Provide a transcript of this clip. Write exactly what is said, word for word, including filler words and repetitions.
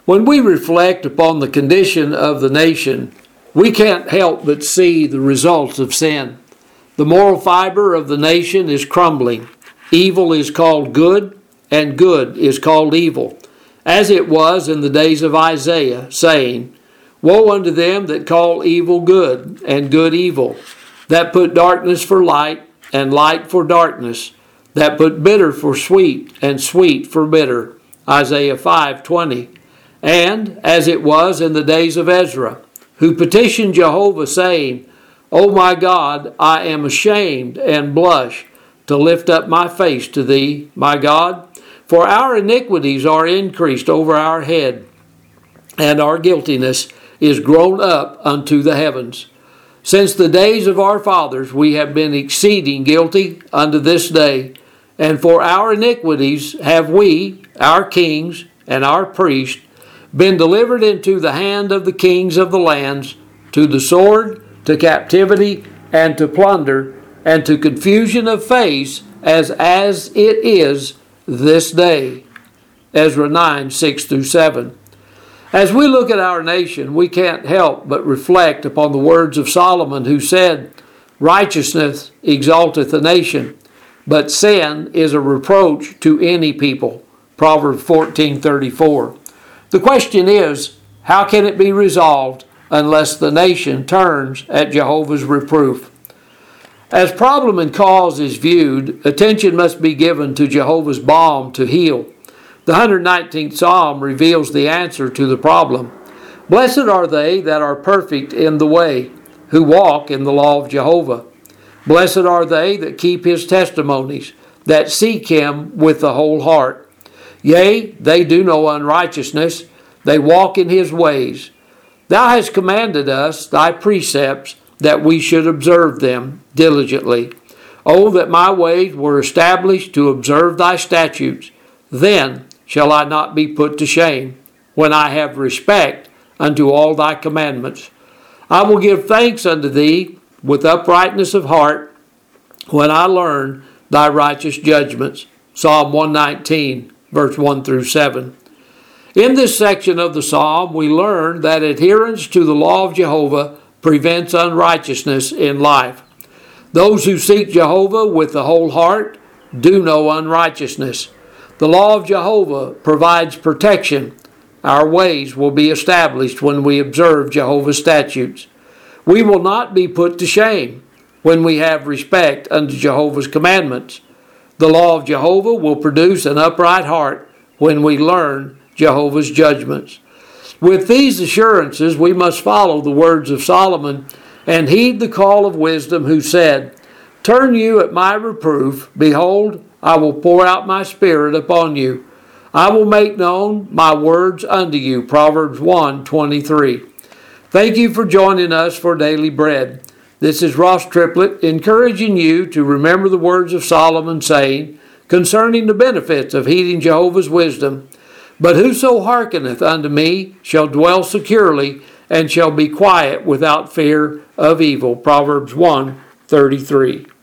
When we reflect upon the condition of the nation, we can't help but see the results of sin. The moral fiber of the nation is crumbling. Evil is called good, and good is called evil, as it was in the days of Isaiah, saying, "Woe unto them that call evil good, and good evil, that put darkness for light, and light for darkness, that put bitter for sweet, and sweet for bitter." Isaiah five twenty. And as it was in the days of Ezra, who petitioned Jehovah, saying, "O my God, I am ashamed and blush to lift up my face to thee, my God, for our iniquities are increased over our head, and our guiltiness is grown up unto the heavens. Since the days of our fathers we have been exceeding guilty unto this day, and for our iniquities have we, our kings and our priests, been delivered into the hand of the kings of the lands, to the sword, to captivity, and to plunder, and to confusion of face, as as it is this day." Ezra nine, six through seven. As we look at our nation, we can't help but reflect upon the words of Solomon, who said, "Righteousness exalteth a nation, but sin is a reproach to any people." Proverbs fourteen thirty-four. The question is, how can it be resolved unless the nation turns at Jehovah's reproof? As problem and cause is viewed, attention must be given to Jehovah's balm to heal. The one hundred nineteenth Psalm reveals the answer to the problem. "Blessed are they that are perfect in the way, who walk in the law of Jehovah. Blessed are they that keep his testimonies, that seek him with the whole heart. Yea, they do no unrighteousness, they walk in his ways. Thou hast commanded us thy precepts, that we should observe them diligently. Oh, that my ways were established to observe thy statutes. Then shall I not be put to shame, when I have respect unto all thy commandments. I will give thanks unto thee with uprightness of heart, when I learn thy righteous judgments." Psalm one nineteen, verse one through seven. In this section of the psalm, we learn that adherence to the law of Jehovah prevents unrighteousness in life. Those who seek Jehovah with the whole heart do no unrighteousness. The law of Jehovah provides protection. Our ways will be established when we observe Jehovah's statutes. We will not be put to shame when we have respect unto Jehovah's commandments. The law of Jehovah will produce an upright heart when we learn Jehovah's judgments. With these assurances, we must follow the words of Solomon and heed the call of wisdom, who said, "Turn you at my reproof. Behold, I will pour out my spirit upon you. I will make known my words unto you." Proverbs one twenty-three. Thank you for joining us for Daily Bread. This is Ross Triplett, encouraging you to remember the words of Solomon, saying, concerning the benefits of heeding Jehovah's wisdom, "But whoso hearkeneth unto me shall dwell securely, and shall be quiet without fear of evil." Proverbs one thirty-three.